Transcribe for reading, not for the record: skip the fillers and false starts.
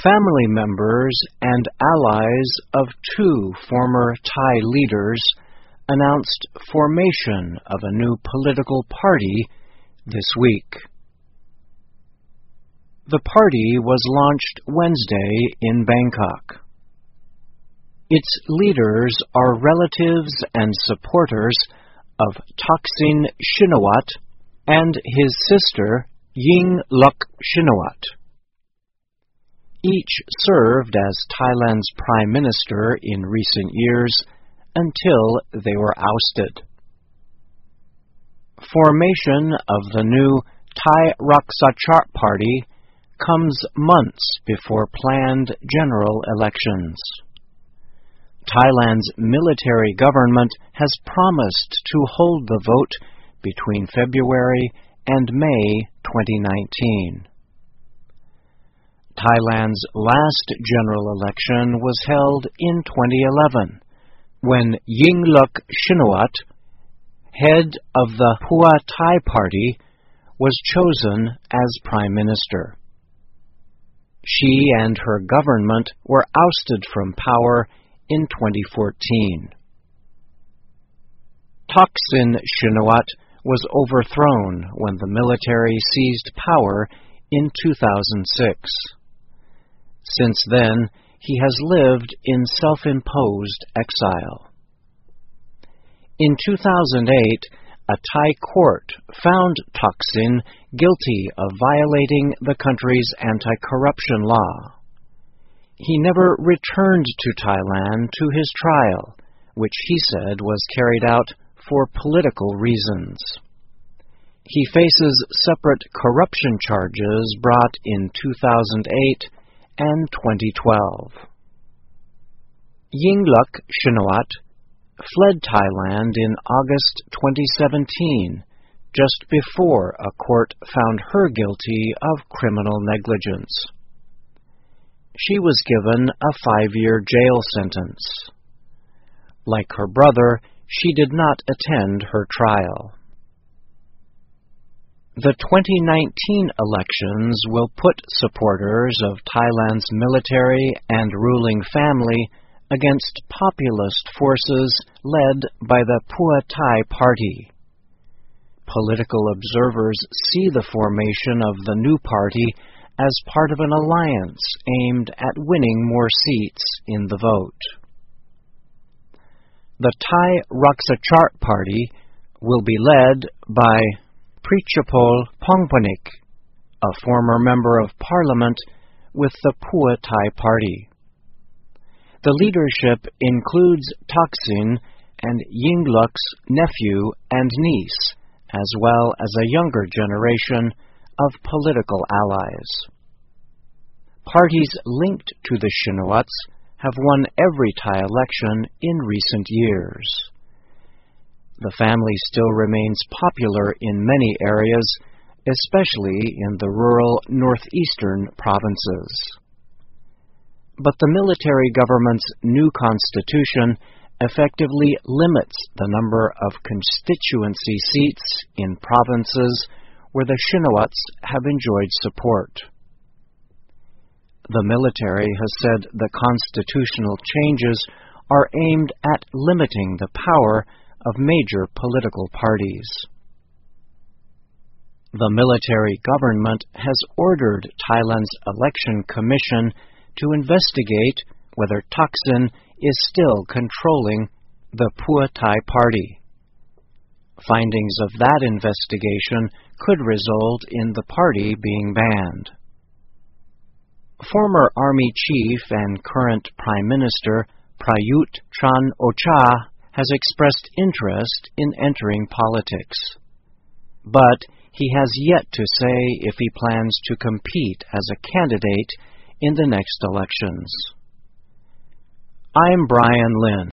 family members and allies of two former Thai leaders announced formation of a new political party this week. The party was launched Wednesday in Bangkok. Its leaders are relatives and supporters of Thaksin Shinawatra and his sister Yingluck Shinawatra. Each served as Thailand's prime minister in recent years until they were ousted. Formation of the new Thai Raksa Chart Party comes months before planned general elections. Thailand's military government has promised to hold the vote between February and May 2019. Thailand's last general election was held in 2011, when Yingluck Shinawatra, head of the Phua Thai Party, was chosen as prime minister. She and her government were ousted from power in 2014. Thaksin Shinawatra was overthrown when the military seized power in 2006. Since then, he has lived in self-imposed exile. In 2008, a Thai court found Thaksin guilty of violating the country's anti-corruption law. He never returned to Thailand to his trial, which he said was carried out for political reasons. He faces separate corruption charges brought in 2008 and 2012. Yingluck Shinawatra fled Thailand in August 2017, just before a court found her guilty of criminal negligence. She was given a 5-year jail sentence. Like her brother, she did not attend her trial. The 2019 elections will put supporters of Thailand's military and ruling family against populist forces led by the Phua Thai Party. Political observers see the formation of the new party as part of an alliance aimed at winning more seats in the vote. The Thai Raksa Chart Party will be led by Prichapol Pongpanik, a former member of parliament with the Phua Thai Party. The leadership includes Thaksin and Yingluck's nephew and niece, as well as a younger generation of political allies. Parties linked to the Shinawats have won every Thai election in recent years. The family still remains popular in many areas, especially in the rural northeastern provinces. But the military government's new constitution effectively limits the number of constituency seats in provinces where the Shinawats have enjoyed support. The military has said the constitutional changes are aimed at limiting the power of major political parties. The military government has ordered Thailand's election commission to investigate whether Thaksin is still controlling the Phua Thai Party. Findings of that investigation could result in the party being banned. Former Army Chief and current Prime Minister Prayut Chan-o-cha has expressed interest in entering politics, but he has yet to say if he plans to compete as a candidate in the next elections. I'm Brian Lynn.